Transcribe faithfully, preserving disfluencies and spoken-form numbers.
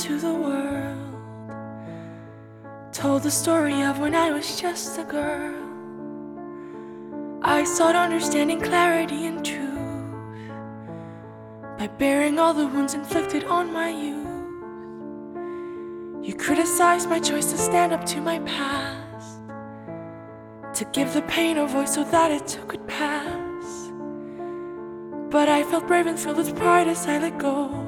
to the world. Told the story of when I was just a girl. I sought understanding, clarity, and truth by bearing all the wounds inflicted on my youth. You criticized my choice to stand up to my past, to give the pain a voice so that it too could pass. But I felt brave and filled with pride as I let go.